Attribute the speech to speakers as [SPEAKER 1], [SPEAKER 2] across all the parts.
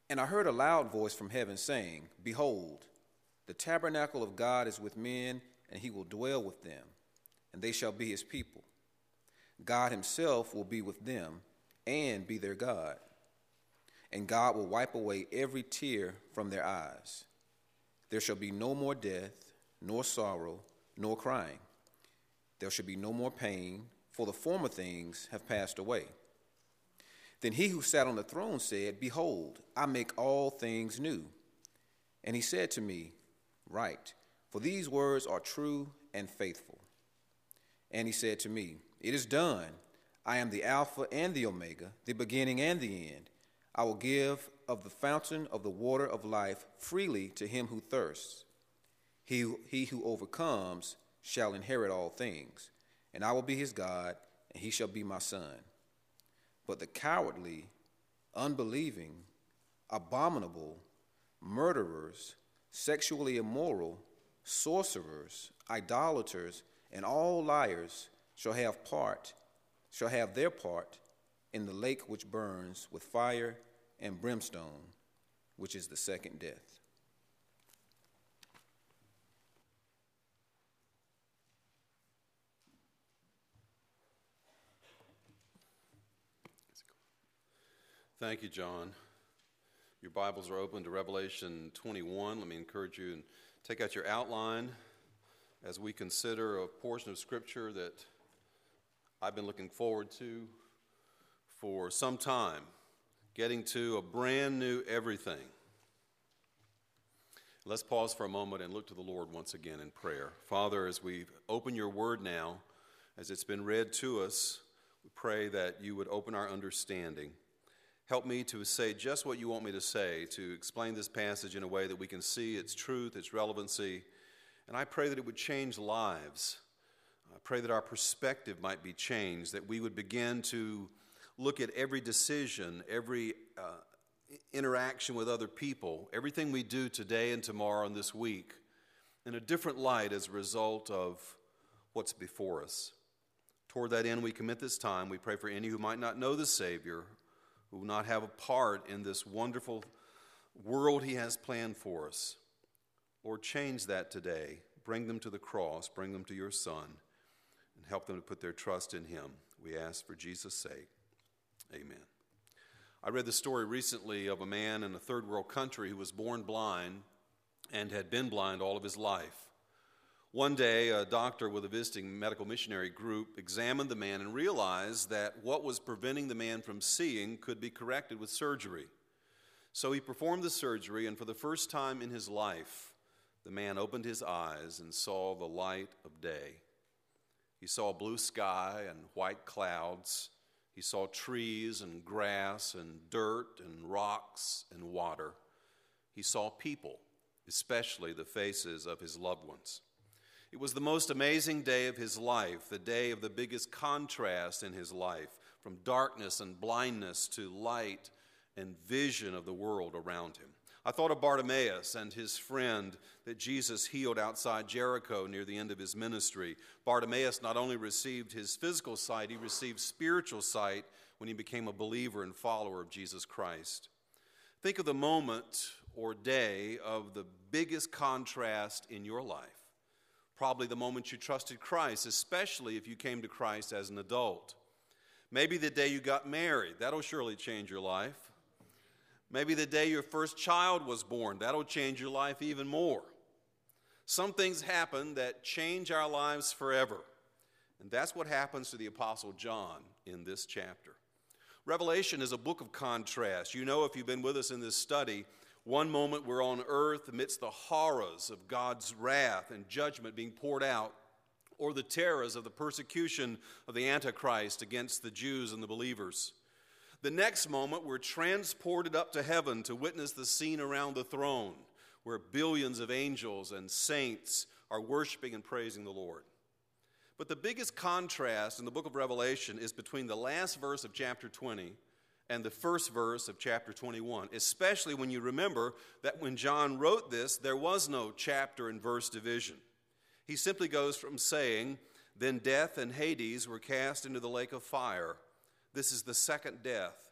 [SPEAKER 1] And I heard a loud voice from heaven saying, Behold, the tabernacle of God is with men, and he will dwell with them, and they shall be his people. God himself will be with them and be their God. And God will wipe away every tear from their eyes. There shall be no more death, nor sorrow, nor crying. There shall be no more pain, for the former things have passed away. Then he who sat on the throne said, Behold, I make all things new. And he said to me, Write, for these words are true and faithful. And he said to me, It is done. I am the Alpha and the Omega, the beginning and the end. I will give of the fountain of the water of life freely to him who thirsts. He who overcomes shall inherit all things, and I will be his God, and he shall be my son. But the cowardly, unbelieving, abominable, murderers, sexually immoral, sorcerers, idolaters, and all liars shall have their part in the lake which burns with fire and brimstone, which is the second death.
[SPEAKER 2] Thank you, John. Your Bibles are open to Revelation 21. Let me encourage you and take out your outline as we consider a portion of Scripture that I've been looking forward to for some time, getting to a brand new everything. Let's pause for a moment and look to the Lord once again in prayer. Father, as we open your word now, as it's been read to us, we pray that you would open our understanding. Help me to say just what you want me to say, to explain this passage in a way that we can see its truth, its relevancy. And I pray that it would change lives. I pray that our perspective might be changed, that we would begin to look at every decision, every interaction with other people, everything we do today and tomorrow and this week in a different light as a result of what's before us. Toward that end, we commit this time. We pray for any who might not know the Savior, who will not have a part in this wonderful world he has planned for us. Lord, change that today. Bring them to the cross. Bring them to your Son. And help them to put their trust in him. We ask for Jesus' sake. Amen. I read the story recently of a man in a third world country who was born blind and had been blind all of his life. One day, a doctor with a visiting medical missionary group examined the man and realized that what was preventing the man from seeing could be corrected with surgery. So he performed the surgery, and for the first time in his life, the man opened his eyes and saw the light of day. He saw blue sky and white clouds. He saw trees and grass and dirt and rocks and water. He saw people, especially the faces of his loved ones. It was the most amazing day of his life, the day of the biggest contrast in his life, from darkness and blindness to light and vision of the world around him. I thought of Bartimaeus and his friend that Jesus healed outside Jericho near the end of his ministry. Bartimaeus not only received his physical sight, he received spiritual sight when he became a believer and follower of Jesus Christ. Think of the moment or day of the biggest contrast in your life. Probably the moment you trusted Christ, especially if you came to Christ as an adult. Maybe the day you got married. That'll surely change your life. Maybe the day your first child was born. That'll change your life even more. Some things happen that change our lives forever. And that's what happens to the Apostle John in this chapter. Revelation is a book of contrast. You know, if you've been with us in this study, one moment we're on earth amidst the horrors of God's wrath and judgment being poured out, or the terrors of the persecution of the Antichrist against the Jews and the believers. The next moment we're transported up to heaven to witness the scene around the throne, where billions of angels and saints are worshiping and praising the Lord. But the biggest contrast in the book of Revelation is between the last verse of chapter 20 and the first verse of chapter 21, especially when you remember that when John wrote this, there was no chapter and verse division. He simply goes from saying, "Then death and Hades were cast into the lake of fire. This is the second death.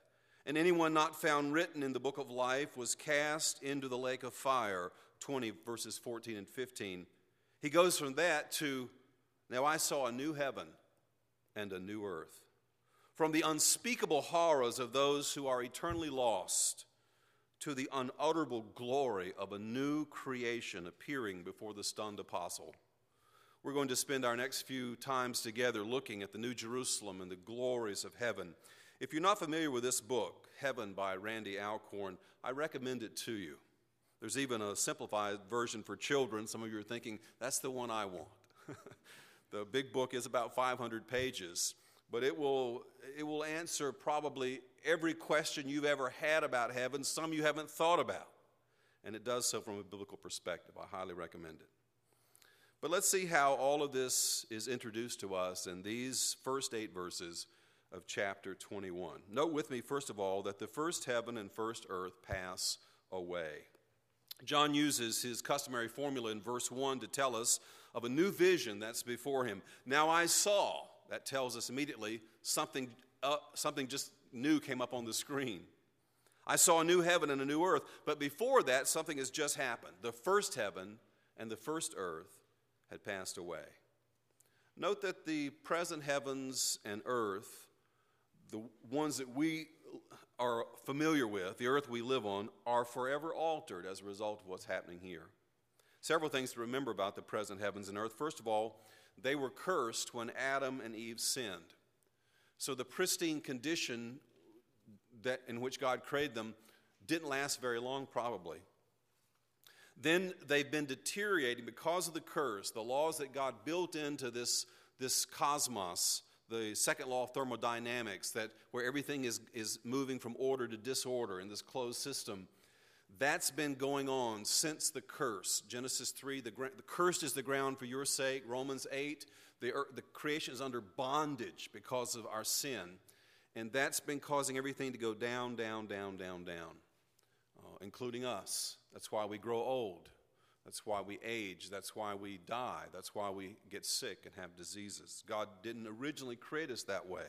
[SPEAKER 2] And anyone not found written in the book of life was cast into the lake of fire, 20 verses 14 and 15. He goes from that to, now I saw a new heaven and a new earth. From the unspeakable horrors of those who are eternally lost to the unutterable glory of a new creation appearing before the stunned apostle. We're going to spend our next few times together looking at the New Jerusalem and the glories of heaven. If you're not familiar with this book, Heaven by Randy Alcorn, I recommend it to you. There's even a simplified version for children. Some of you are thinking, that's the one I want. The big book is about 500 pages, but it will answer probably every question you've ever had about heaven, some you haven't thought about. And it does so from a biblical perspective. I highly recommend it. But let's see how all of this is introduced to us in these first 8 verses of chapter 21. Note with me, first of all, that the first heaven and first earth pass away. John uses his customary formula in verse 1 to tell us of a new vision that's before him. Now I saw, that tells us immediately something just new came up on the screen. I saw a new heaven and a new earth, but before that, something has just happened. The first heaven and the first earth had passed away. Note that the present heavens and earth, the ones that we are familiar with, the earth we live on, are forever altered as a result of what's happening here. Several things to remember about the present heavens and earth. First of all, they were cursed when Adam and Eve sinned. So the pristine condition in which God created them didn't last very long, probably. Then they've been deteriorating because of the curse, the laws that God built into this cosmos, the second law of thermodynamics, that where everything is moving from order to disorder in this closed system. That's been going on since the curse. Genesis 3, the cursed is the ground for your sake. Romans 8, the creation is under bondage because of our sin. And that's been causing everything to go down, down, down, down, down, including us. That's why we grow old. That's why we age. That's why we die. That's why we get sick and have diseases. God didn't originally create us that way.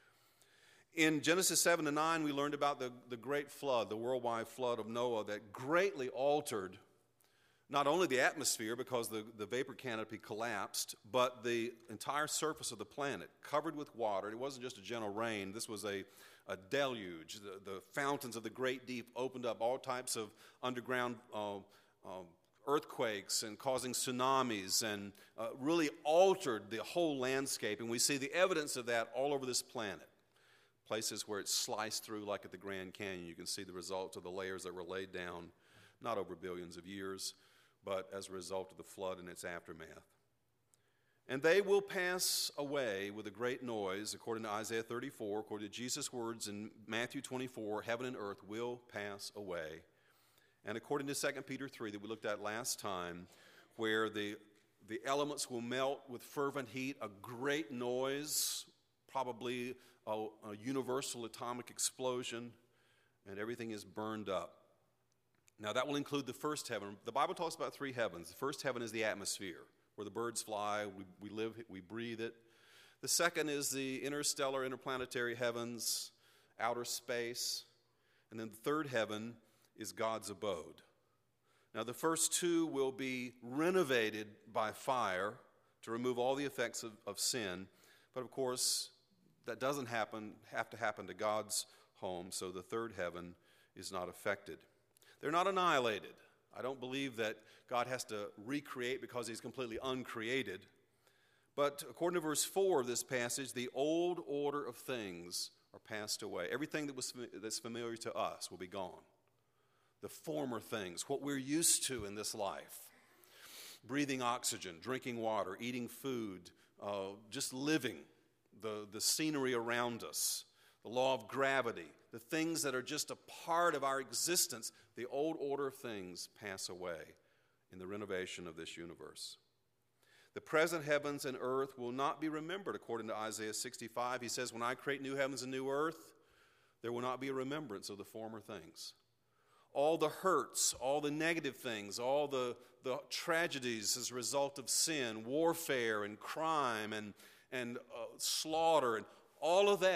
[SPEAKER 2] In Genesis 7 and 9, we learned about the great flood, the worldwide flood of Noah that greatly altered not only the atmosphere because the vapor canopy collapsed, but the entire surface of the planet covered with water. It wasn't just a gentle rain. This was a deluge. The fountains of the great deep opened up all types of underground earthquakes and causing tsunamis and really altered the whole landscape. And we see the evidence of that all over this planet. Places where it's sliced through, like at the Grand Canyon, you can see the results of the layers that were laid down, not over billions of years, but as a result of the flood and its aftermath. And they will pass away with a great noise, according to Isaiah 34, according to Jesus' words in Matthew 24, heaven and earth will pass away. And according to 2 Peter 3 that we looked at last time, where the elements will melt with fervent heat, a great noise, probably a universal atomic explosion, and everything is burned up. Now that will include the first heaven. The Bible talks about 3 heavens. The first heaven is the atmosphere, where the birds fly, we live, we breathe it. The second is the interstellar, interplanetary heavens, outer space. And then the third heaven is God's abode. Now the first 2 will be renovated by fire to remove all the effects of sin. But of course, that doesn't have to happen to God's home, so the third heaven is not affected. They're not annihilated. I don't believe that God has to recreate because he's completely uncreated. But according to verse 4 of this passage, the old order of things are passed away. Everything that's familiar to us will be gone. The former things, what we're used to in this life, breathing oxygen, drinking water, eating food, just living, the scenery around us, the law of gravity, the things that are just a part of our existence, the old order of things pass away in the renovation of this universe. The present heavens and earth will not be remembered, according to Isaiah 65. He says, when I create new heavens and new earth, there will not be a remembrance of the former things. All the hurts, all the negative things, all the tragedies as a result of sin, warfare and crime and slaughter, and all of that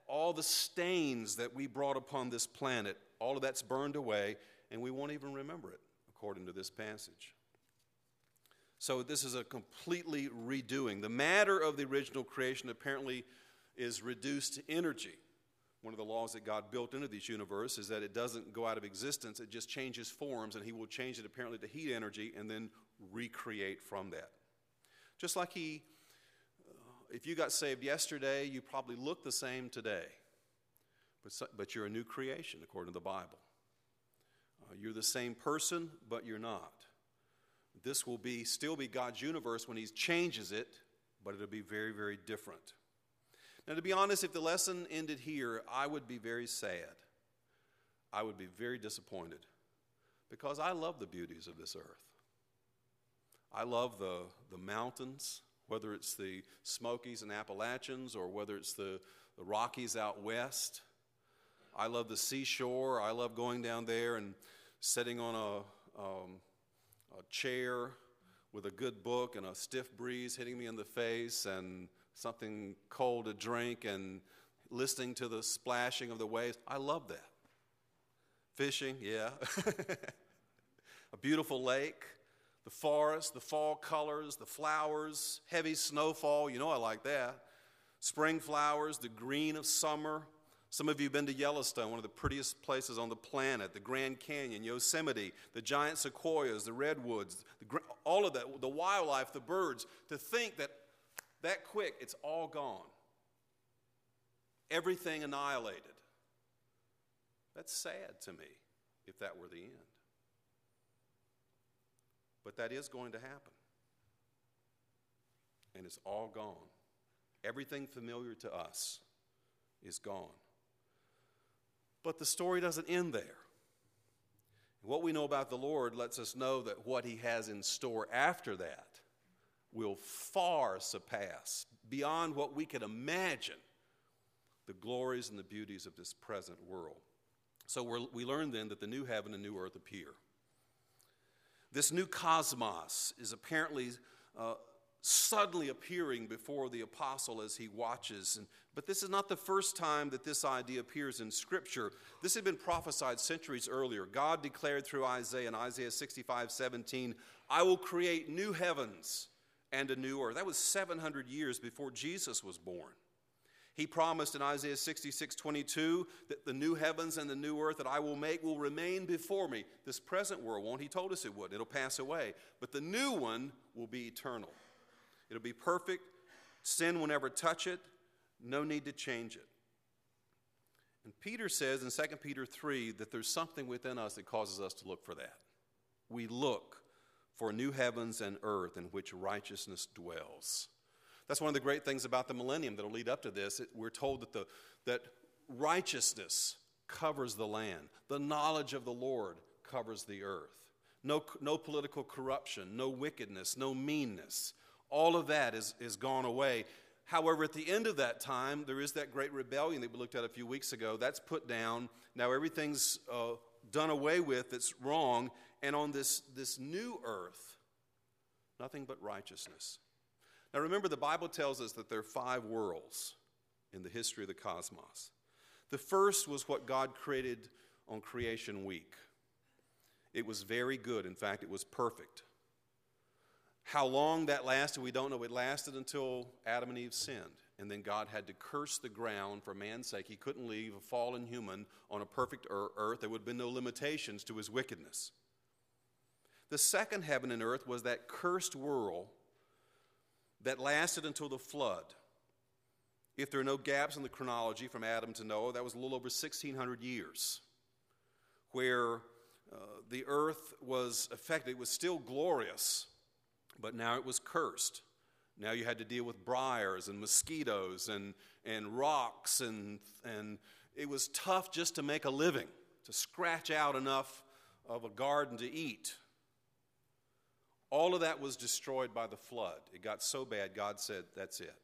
[SPEAKER 2] all the stains that we brought upon this planet, all of that's burned away, and we won't even remember it, according to this passage. So this is a completely redoing. The matter of the original creation apparently is reduced to energy. One of the laws that God built into this universe is that it doesn't go out of existence, it just changes forms, and he will change it apparently to heat energy and then recreate from that. Just like if you got saved yesterday, you probably look the same today, but you're a new creation according to the Bible. You're the same person, but you're not. This will still be God's universe when he changes it, but it'll be very, very different. Now, to be honest, if the lesson ended here, I would be very sad. I would be very disappointed because I love the beauties of this earth. I love the mountains, whether it's the Smokies and Appalachians or whether it's the Rockies out west. I love the seashore. I love going down there and sitting on a chair with a good book and a stiff breeze hitting me in the face and something cold to drink and listening to the splashing of the waves. I love that. Fishing, yeah. A beautiful lake, the forest, the fall colors, the flowers, heavy snowfall. You know I like that. Spring flowers, the green of summer. Some of you have been to Yellowstone, one of the prettiest places on the planet, the Grand Canyon, Yosemite, the giant sequoias, the redwoods, all of that, the wildlife, the birds. To think that quick, it's all gone. Everything annihilated. That's sad to me, if that were the end. But that is going to happen. And it's all gone. Everything familiar to us is gone. But the story doesn't end there. What we know about the Lord lets us know that what he has in store after that will far surpass, beyond what we could imagine, the glories and the beauties of this present world. So we learn then that the new heaven and new earth appear. This new cosmos is apparently suddenly appearing before the apostle as he watches. But this is not the first time that this idea appears in Scripture. This had been prophesied centuries earlier. God declared through Isaiah in Isaiah 65:17, I will create new heavens and a new earth. That was 700 years before Jesus was born. He promised in Isaiah 66:22 that the new heavens and the new earth that I will make will remain before me. This present world won't. He told us it would. It'll pass away. But the new one will be eternal. It'll be perfect. Sin will never touch it. No need to change it. And Peter says in 2 Peter 3 that there's something within us that causes us to look for that. We look for new heavens and earth in which righteousness dwells. That's one of the great things about the millennium that will lead up to this. We're told that righteousness covers the land. The knowledge of the Lord covers the earth. No political corruption, no wickedness, no meanness. All of that is gone away. However, at the end of that time, there is that great rebellion that we looked at a few weeks ago. That's put down. Now everything's done away with that's wrong. And on this new earth, nothing but righteousness. Now remember, the Bible tells us that there are 5 worlds in the history of the cosmos. The first was what God created on Creation Week. It was very good. In fact, it was perfect. How long that lasted, we don't know. It lasted until Adam and Eve sinned. And then God had to curse the ground for man's sake. He couldn't leave a fallen human on a perfect earth. There would have been no limitations to his wickedness. The second heaven and earth was that cursed world that lasted until the flood. If there are no gaps in the chronology from Adam to Noah, that was a little over 1,600 years, where the earth was affected. It was still glorious, but now it was cursed. Now you had to deal with briars and mosquitoes and rocks, and it was tough just to make a living, to scratch out enough of a garden to eat. All of that was destroyed by the flood. It got so bad, God said, that's it.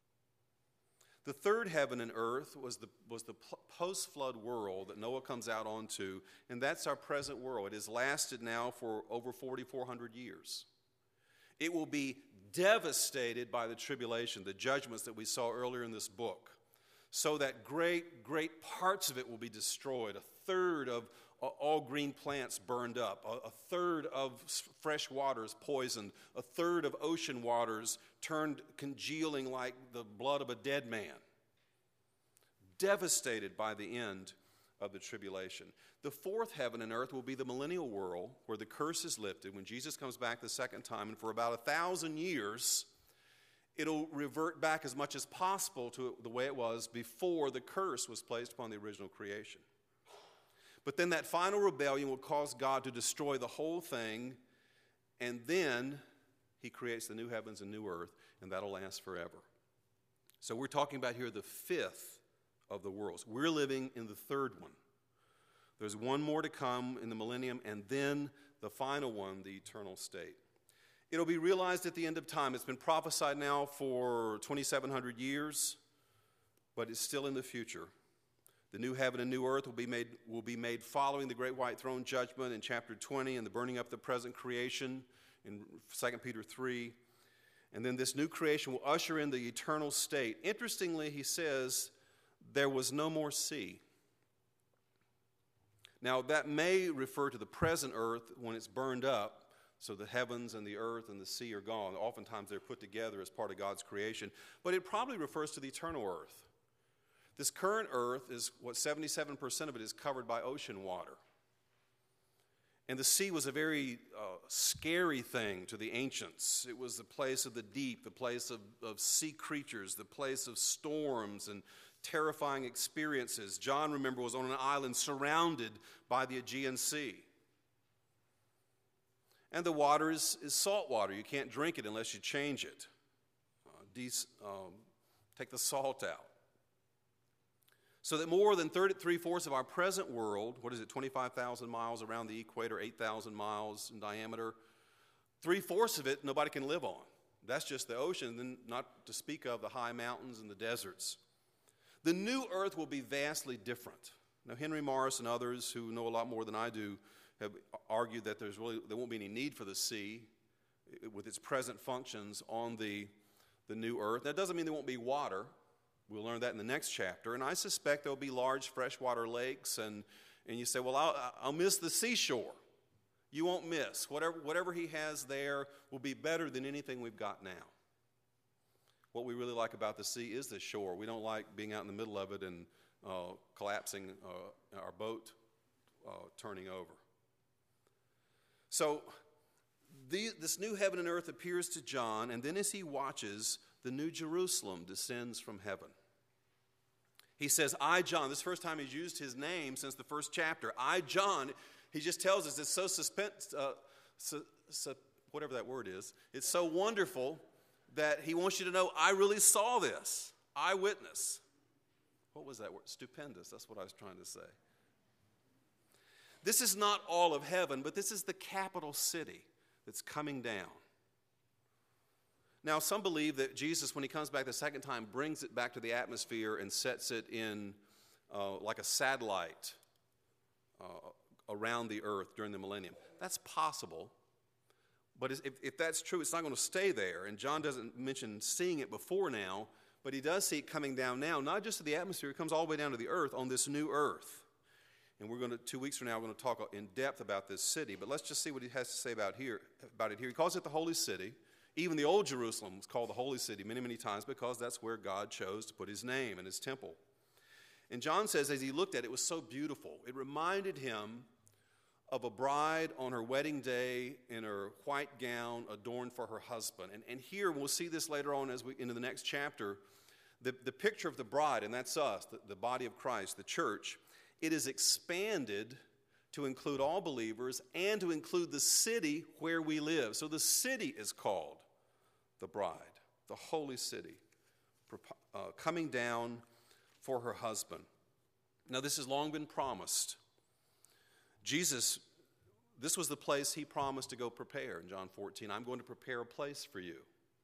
[SPEAKER 2] The third heaven and earth was the post-flood world that Noah comes out onto, and that's our present world. It has lasted now for over 4,400 years. It will be devastated by the tribulation, the judgments that we saw earlier in this book. so that great parts of it will be destroyed. A third of all green plants burned up. A third of fresh waters poisoned. A third of ocean waters turned congealing like the blood of a dead man. Devastated by the end of the tribulation. The fourth heaven and earth will be the millennial world, where the curse is lifted when Jesus comes back the second time, and for about 1,000 years it'll revert back as much as possible to the way it was before the curse was placed upon the original creation. But then that final rebellion will cause God to destroy the whole thing, and then he creates the new heavens and new earth, and that'll last forever. So we're talking about here the fifth of the worlds. We're living in the third one. There's one more to come in the millennium, and then the final one, the eternal state. It'll be realized at the end of time. It's been prophesied now for 2,700 years, but it's still in the future. The new heaven and new earth will be made following the great white throne judgment in chapter 20 and the burning up of the present creation in 2 Peter 3. And then this new creation will usher in the eternal state. Interestingly, he says, there was no more sea. Now, that may refer to the present earth when it's burned up, so the heavens and the earth and the sea are gone. Oftentimes they're put together as part of God's creation. But it probably refers to the eternal earth. This current earth is what 77% of it is covered by ocean water. And the sea was a very scary thing to the ancients. It was the place of the deep, the place of sea creatures, the place of storms and terrifying experiences. John, remember, was on an island surrounded by the Aegean Sea. And the water is salt water. You can't drink it unless you change it. Take the salt out. So that more than 3/4 of our present world, 25,000 miles around the equator, 8,000 miles in diameter, 3/4 of it nobody can live on. That's just the ocean, then not to speak of the high mountains and the deserts. The new earth will be vastly different. Now, Henry Morris and others who know a lot more than I do have argued that there won't be any need for the sea with its present functions on the new earth. That doesn't mean there won't be water. We'll learn that in the next chapter. And I suspect there will be large freshwater lakes. And you say, well, I'll miss the seashore. You won't miss. Whatever he has there will be better than anything we've got now. What we really like about the sea is the shore. We don't like being out in the middle of it and collapsing, our boat turning over. So this new heaven and earth appears to John, and then as he watches, the new Jerusalem descends from heaven. He says, I, John. This is the first time he's used his name since the first chapter. I, John. He just tells us it's so whatever that word is. It's so wonderful that he wants you to know, I really saw this. Eyewitness. What was that word? Stupendous. That's what I was trying to say. This is not all of heaven, but this is the capital city that's coming down. Now, some believe that Jesus, when he comes back the second time, brings it back to the atmosphere and sets it in like a satellite around the earth during the millennium. That's possible. But if that's true, it's not going to stay there. And John doesn't mention seeing it before now, but he does see it coming down now, not just to the atmosphere, it comes all the way down to the earth on this new earth. And 2 weeks from now, we're going to talk in depth about this city. But let's just see what he has to say about it here. He calls it the Holy City. Even the Old Jerusalem was called the Holy City many, many times because that's where God chose to put his name and his temple. And John says as he looked at it, it was so beautiful. It reminded him of a bride on her wedding day in her white gown adorned for her husband. And here, we'll see this later on as we into the next chapter, the picture of the bride, and that's us, the body of Christ, the church, it is expanded to include all believers and to include the city where we live. So the city is called the bride, the holy city, coming down for her husband. Now, this has long been promised. Jesus, this was the place he promised to go prepare in John 14. I'm going to prepare a place for you.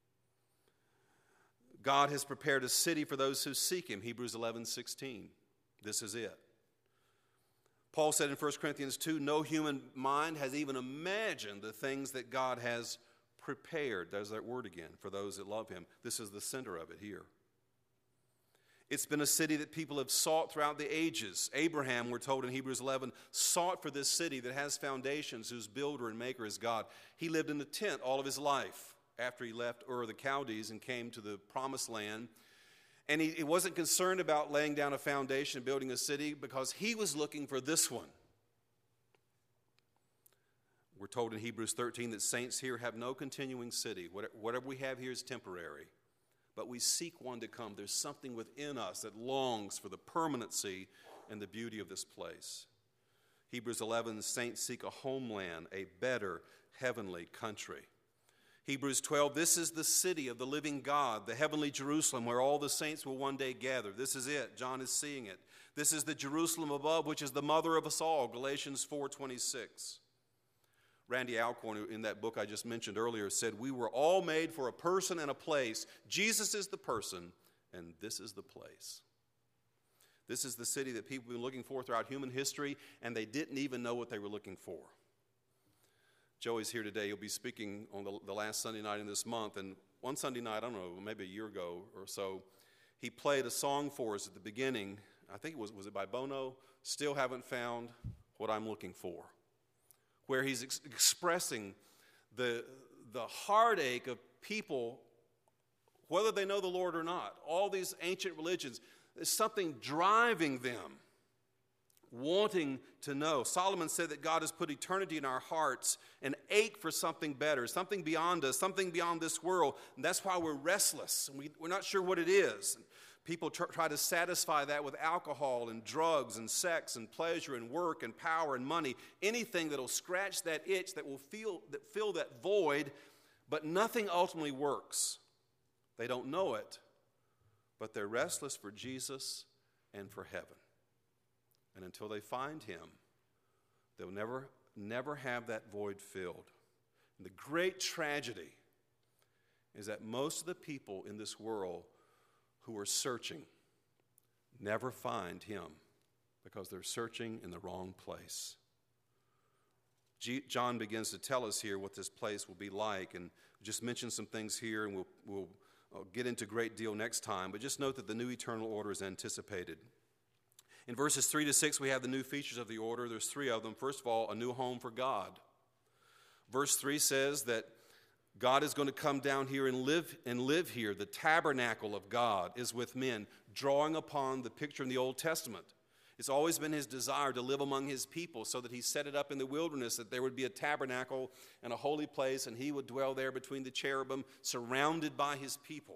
[SPEAKER 2] God has prepared a city for those who seek him, Hebrews 11:16. This is it. Paul said in 1 Corinthians 2, no human mind has even imagined the things that God has prepared. There's that word again, for those that love him. This is the center of it here. It's been a city that people have sought throughout the ages. Abraham, we're told in Hebrews 11, sought for this city that has foundations, whose builder and maker is God. He lived in a tent all of his life after he left Ur of the Chaldees and came to the promised land. And he wasn't concerned about laying down a foundation and building a city because he was looking for this one. We're told in Hebrews 13 that saints here have no continuing city. Whatever we have here is temporary. But we seek one to come. There's something within us that longs for the permanency and the beauty of this place. Hebrews 11, saints seek a homeland, a better heavenly country. Hebrews 12, this is the city of the living God, the heavenly Jerusalem, where all the saints will one day gather. This is it. John is seeing it. This is the Jerusalem above, which is the mother of us all, Galatians 4:26. Randy Alcorn, in that book I just mentioned earlier, said, we were all made for a person and a place. Jesus is the person, and this is the place. This is the city that people have been looking for throughout human history, and they didn't even know what they were looking for. Joey's here today. He'll be speaking on the last Sunday night in this month, and one Sunday night, I don't know, maybe a year ago or so, he played a song for us at the beginning. I think was it by Bono? Still Haven't Found What I'm Looking For, where he's expressing the heartache of people, whether they know the Lord or not. All these ancient religions, there's something driving them, wanting to know. Solomon said that God has put eternity in our hearts, an ache for something better, something beyond us, something beyond this world. And that's why we're restless, and we're not sure what it is. People try to satisfy that with alcohol and drugs and sex and pleasure and work and power and money, anything that will scratch that itch, that will fill that void, but nothing ultimately works. They don't know it, but they're restless for Jesus and for heaven. And until they find him, they'll never have that void filled. And the great tragedy is that most of the people in this world who are searching never find him because they're searching in the wrong place. John begins to tell us here what this place will be like, and just mention some things here, and we'll get into a great deal next time, but just note that the new eternal order is anticipated. In verses 3 to 6, we have the new features of the order. There's 3 of them. First of all, a new home for God. Verse 3 says that God is going to come down here and live here. The tabernacle of God is with men, drawing upon the picture in the Old Testament. It's always been his desire to live among his people, so that he set it up in the wilderness, that there would be a tabernacle and a holy place, and he would dwell there between the cherubim, surrounded by his people.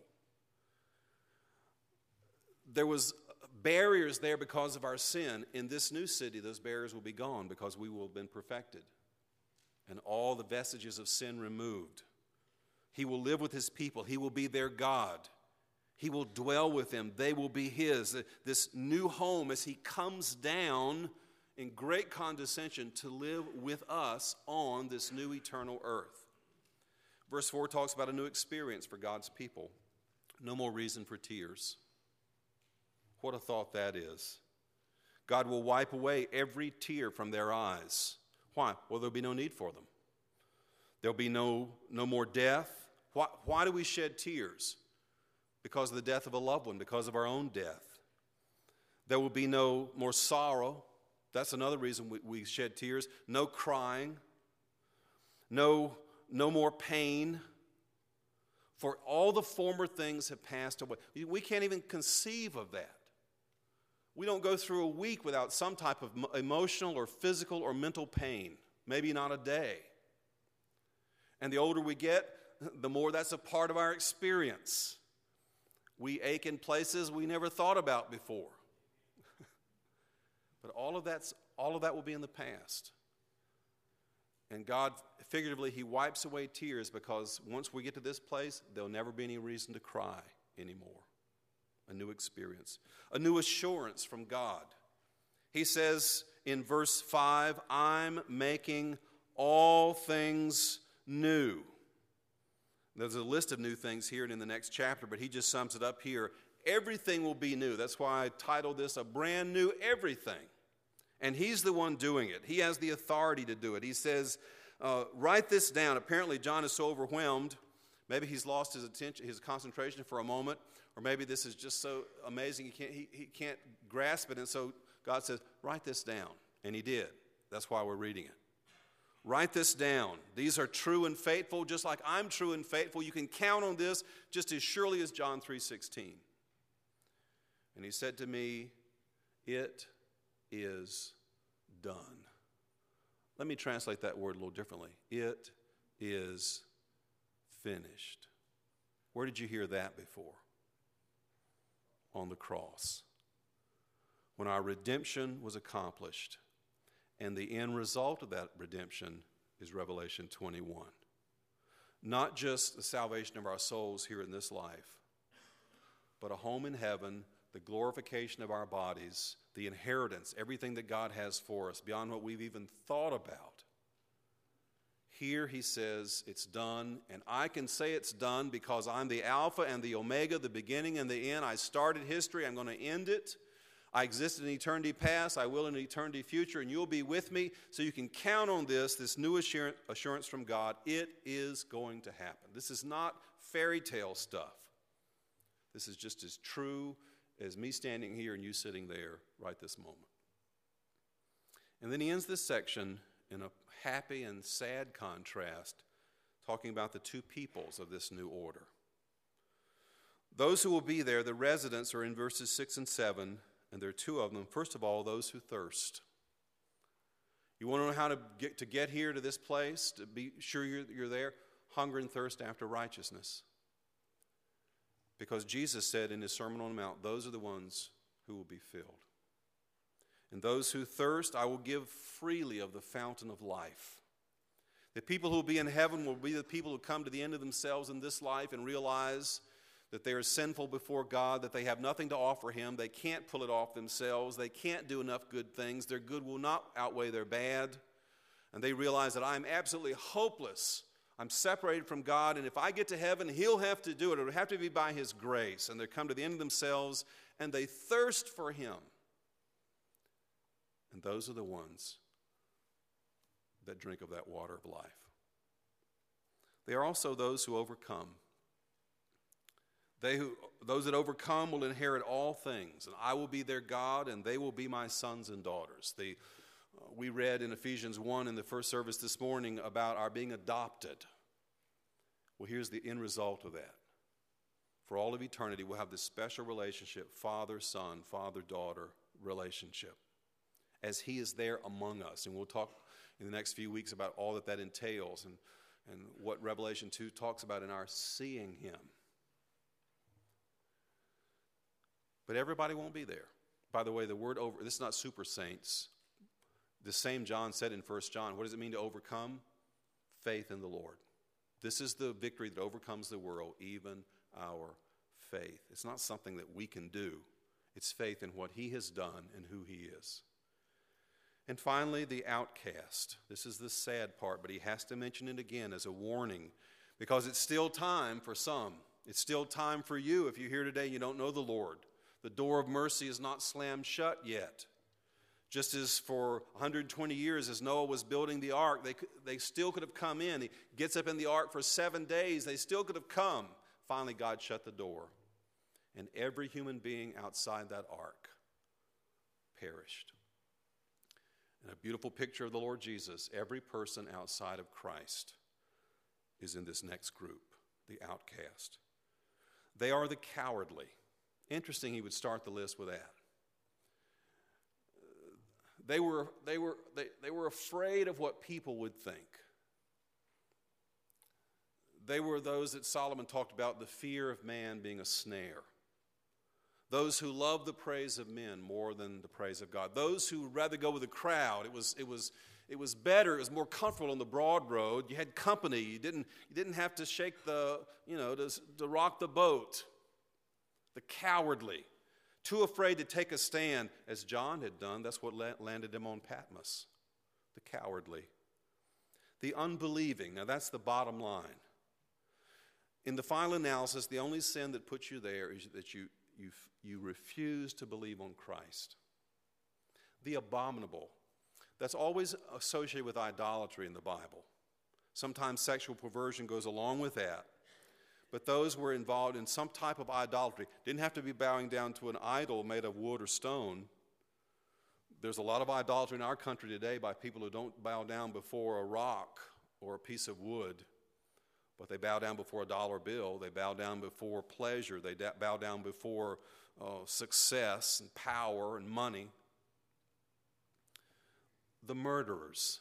[SPEAKER 2] There was barriers there because of our sin. In this new city, those barriers will be gone because we will have been perfected and all the vestiges of sin removed. He will live with his people. He will be their God. He will dwell with them. They will be his. This new home, as he comes down in great condescension to live with us on this new eternal earth. Verse 4 talks about a new experience for God's people. No more reason for tears. What a thought that is. God will wipe away every tear from their eyes. Why? Well, there'll be no need for them. There'll be no more death. Why do we shed tears? Because of the death of a loved one, because of our own death. There will be no more sorrow. That's another reason we shed tears. No crying. No more pain. For all the former things have passed away. We can't even conceive of that. We don't go through a week without some type of emotional or physical or mental pain. Maybe not a day. And the older we get, the more that's a part of our experience. We ache in places we never thought about before. But all of that will be in the past. And God, figuratively, he wipes away tears, because once we get to this place, there'll never be any reason to cry anymore. A new experience. A new assurance from God. He says in verse 5, I'm making all things new. There's a list of new things here and in the next chapter, but he just sums it up here. Everything will be new. That's why I titled this A Brand New Everything. And he's the one doing it. He has the authority to do it. He says, write this down. Apparently John is so overwhelmed, maybe he's lost his attention, his concentration for a moment. Or maybe this is just so amazing he can't grasp it. And so God says, write this down. And he did. That's why we're reading it. Write this down. These are true and faithful, just like I'm true and faithful. You can count on this just as surely as John 3:16. And he said to me, it is done. Let me translate that word a little differently. It is finished. Where did you hear that before? On the cross. When our redemption was accomplished. And the end result of that redemption is Revelation 21. Not just the salvation of our souls here in this life, but a home in heaven, the glorification of our bodies, the inheritance, everything that God has for us beyond what we've even thought about. Here he says it's done, and I can say it's done because I'm the Alpha and the Omega, the beginning and the end. I started history, I'm going to end it. I existed in eternity past, I will in eternity future, and you'll be with me. So you can count on this new assurance from God. It is going to happen. This is not fairy tale stuff. This is just as true as me standing here and you sitting there right this moment. And then he ends this section in a happy and sad contrast, talking about the two peoples of this new order. Those who will be there, the residents, are in verses 6 and 7. And there are two of them. First of all, those who thirst. You want to know how to get here to this place, to be sure you're there? Hunger and thirst after righteousness. Because Jesus said in his Sermon on the Mount, those are the ones who will be filled. And those who thirst, I will give freely of the fountain of life. The people who will be in heaven will be the people who come to the end of themselves in this life and realize that they are sinful before God, that they have nothing to offer him. They can't pull it off themselves. They can't do enough good things. Their good will not outweigh their bad. And they realize that I'm absolutely hopeless. I'm separated from God, and if I get to heaven, he'll have to do it. It'll have to be by his grace. And they come to the end of themselves, and they thirst for him. And those are the ones that drink of that water of life. They are also those who overcome. Those that overcome will inherit all things, and I will be their God, and they will be my sons and daughters. We read in Ephesians 1 in the first service this morning about our being adopted. Well, here's the end result of that. For all of eternity, we'll have this special relationship, father-son, father-daughter relationship, as he is there among us. And we'll talk in the next few weeks about all that entails and what Revelation 2 talks about in our seeing him. But everybody won't be there. By the way, the word over, this is not super saints. The same John said in 1 John, what does it mean to overcome? Faith in the Lord. This is the victory that overcomes the world, even our faith. It's not something that we can do. It's faith in what he has done and who he is. And finally, the outcast. This is the sad part, but he has to mention it again as a warning, because it's still time for some. It's still time for you if you're here today and you don't know the Lord. The door of mercy is not slammed shut yet. Just as for 120 years as Noah was building the ark, they still could have come in. He gets up in the ark for 7 days. They still could have come. Finally, God shut the door. And every human being outside that ark perished. And a beautiful picture of the Lord Jesus, every person outside of Christ is in this next group, the outcast. They are the cowardly. Interesting he would start the list with that. They were afraid of what people would think. They were those that Solomon talked about, the fear of man being a snare. Those who love the praise of men more than the praise of God. Those who rather go with the crowd. It was better. It was more comfortable on the broad road. You had company. You didn't have to shake to rock the boat. The cowardly, too afraid to take a stand, as John had done. That's what landed him on Patmos. The cowardly. The unbelieving. Now that's the bottom line. In the final analysis, the only sin that puts you there is that you refuse to believe on Christ. The abominable. That's always associated with idolatry in the Bible. Sometimes sexual perversion goes along with that. but those who were involved in some type of idolatry. Didn't have to be bowing down to an idol made of wood or stone. There's a lot of idolatry in our country today by people who don't bow down before a rock or a piece of wood, but they bow down before a dollar bill. They bow down before pleasure. They bow down before success and power and money. The murderers,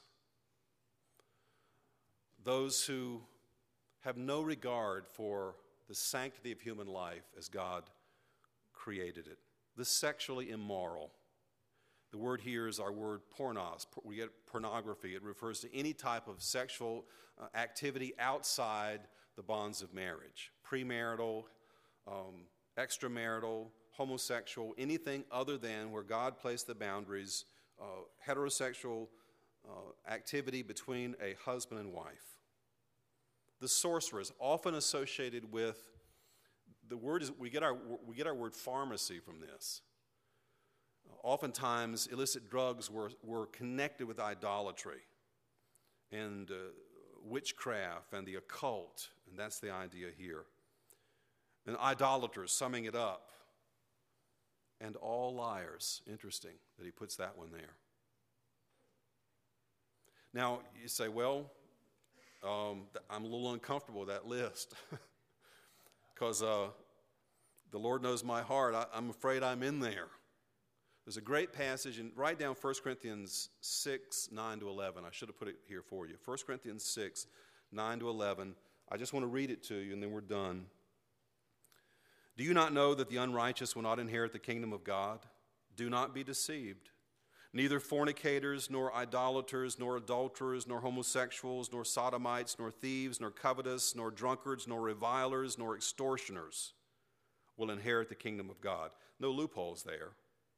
[SPEAKER 2] those who have no regard for the sanctity of human life as God created it. The sexually immoral. The word here is our word pornos. We get pornography. It refers to any type of sexual activity outside the bonds of marriage. Premarital, extramarital, homosexual, anything other than where God placed the boundaries, heterosexual activity between a husband and wife. The sorcerers, often associated with the word is we get our word pharmacy from this. Oftentimes, illicit drugs were connected with idolatry and witchcraft and the occult, and that's the idea here. And idolaters, summing it up, and all liars. Interesting that he puts that one there. Now, you say, well, I'm a little uncomfortable with that list because the Lord knows my heart. I'm afraid I'm in there. There's a great passage, and write down 1 Corinthians 6, 9 to 11. I should have put it here for you. 1 Corinthians 6, 9 to 11. I just want to read it to you, and then we're done. Do you not know that the unrighteous will not inherit the kingdom of God? Do not be deceived. Neither fornicators, nor idolaters, nor adulterers, nor homosexuals, nor sodomites, nor thieves, nor covetous, nor drunkards, nor revilers, nor extortioners will inherit the kingdom of God. No loopholes there.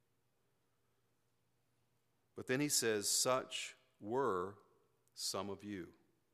[SPEAKER 2] But then he says, such were some of you.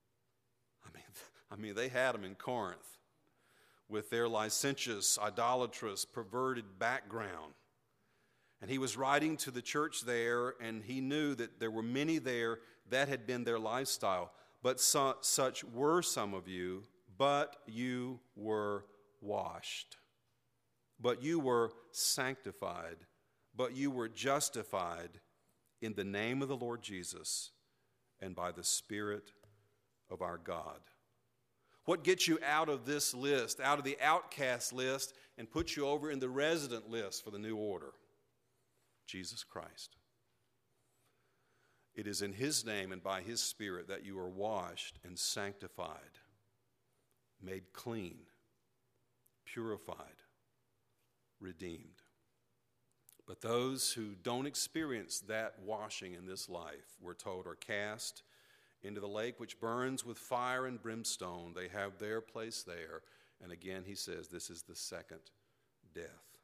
[SPEAKER 2] I mean, they had them in Corinth with their licentious, idolatrous, perverted background. And he was writing to the church there, and he knew that there were many there that had been their lifestyle. But such were some of you, but you were washed. But you were sanctified. But you were justified in the name of the Lord Jesus and by the Spirit of our God. What gets you out of this list, out of the outcast list, and puts you over in the resident list for the new order? Jesus Christ. It is in his name and by his Spirit that you are washed and sanctified, made clean, purified, redeemed. But those who don't experience that washing in this life, we're told, are cast into the lake which burns with fire and brimstone. They have their place there. And again, he says this is the second death.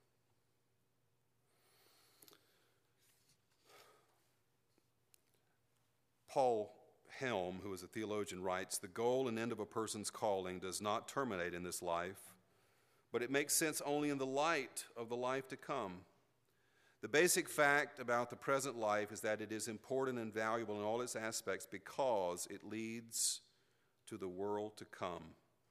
[SPEAKER 2] Paul Helm, who is a theologian, writes, the goal and end of a person's calling does not terminate in this life, but it makes sense only in the light of the life to come. The basic fact about the present life is that it is important and valuable in all its aspects because it leads to the world to come.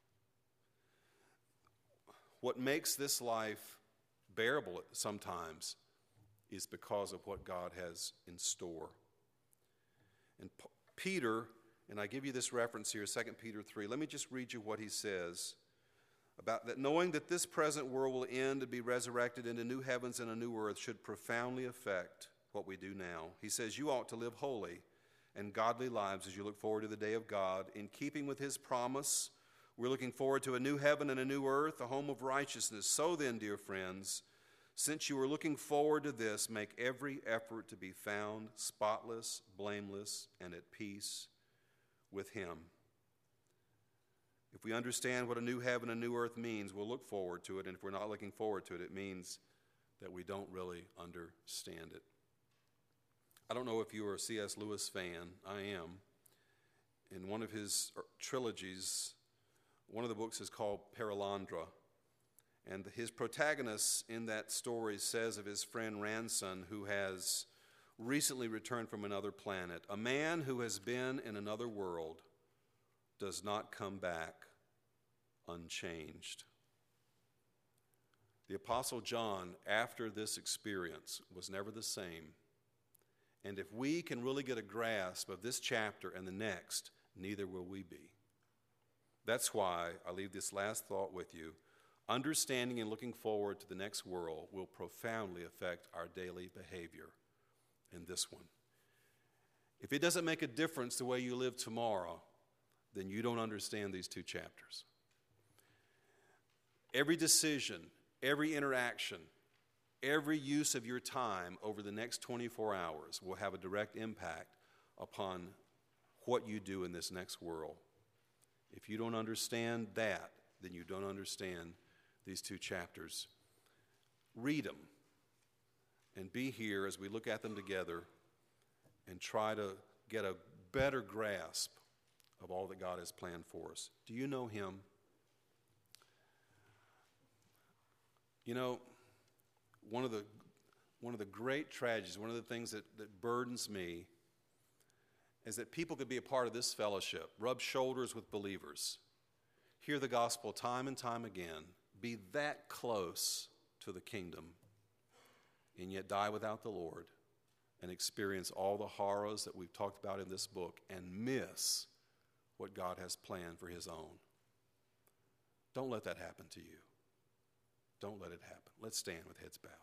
[SPEAKER 2] What makes this life bearable sometimes is because of what God has in store. And Peter, and I give you this reference here, 2 Peter 3. Let me just read you what he says about that. Knowing that this present world will end and be resurrected into new heavens and a new earth should profoundly affect what we do now. He says, you ought to live holy and godly lives as you look forward to the day of God. In keeping with his promise, we're looking forward to a new heaven and a new earth, a home of righteousness. So then, dear friends, since you are looking forward to this, make every effort to be found spotless, blameless, and at peace with him. If we understand what a new heaven and a new earth means, we'll look forward to it. And if we're not looking forward to it, it means that we don't really understand it. I don't know if you are a C.S. Lewis fan. I am. In one of his trilogies, one of the books is called Perelandra. And his protagonist in that story says of his friend Ranson, who has recently returned from another planet, a man who has been in another world does not come back unchanged. The Apostle John, after this experience, was never the same. And if we can really get a grasp of this chapter and the next, neither will we be. That's why I leave this last thought with you. Understanding and looking forward to the next world will profoundly affect our daily behavior in this one. If it doesn't make a difference the way you live tomorrow, then you don't understand these two chapters. Every decision, every interaction, every use of your time over the next 24 hours will have a direct impact upon what you do in this next world. If you don't understand that, then you don't understand these two chapters. Read them and be here as we look at them together and try to get a better grasp of all that God has planned for us. Do you know Him? You know, one of the great tragedies, one of the things that burdens me is that people could be a part of this fellowship, rub shoulders with believers, hear the gospel time and time again, be that close to the kingdom, and yet die without the Lord and experience all the horrors that we've talked about in this book and miss what God has planned for His own. Don't let that happen to you. Don't let it happen. Let's stand with heads bowed.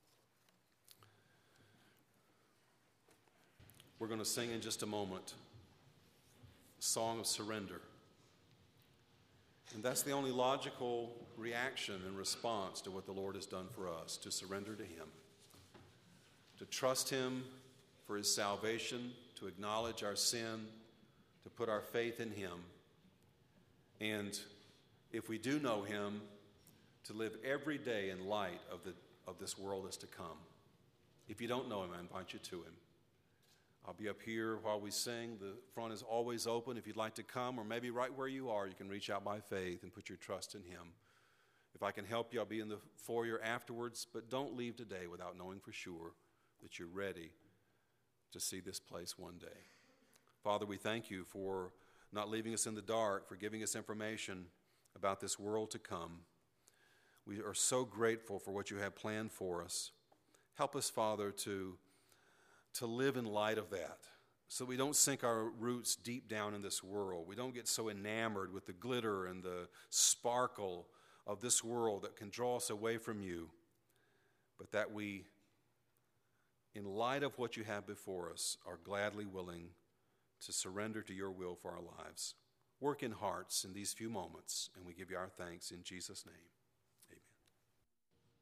[SPEAKER 2] We're going to sing in just a moment a song of surrender. And that's the only logical reaction and response to what the Lord has done for us, to surrender to Him, to trust Him for His salvation, to acknowledge our sin, to put our faith in Him. And if we do know Him, to live every day in light of this world that's to come. If you don't know Him, I invite you to Him. I'll be up here while we sing. The front is always open. If you'd like to come, or maybe right where you are, you can reach out by faith and put your trust in Him. If I can help you, I'll be in the foyer afterwards, but don't leave today without knowing for sure that you're ready to see this place one day. Father, we thank You for not leaving us in the dark, for giving us information about this world to come. We are so grateful for what You have planned for us. Help us, Father, to live in light of that, so we don't sink our roots deep down in this world. We don't get so enamored with the glitter and the sparkle of this world that can draw us away from You, but that we, in light of what You have before us, are gladly willing to surrender to Your will for our lives. Work in hearts in these few moments, and we give You our thanks in Jesus' name.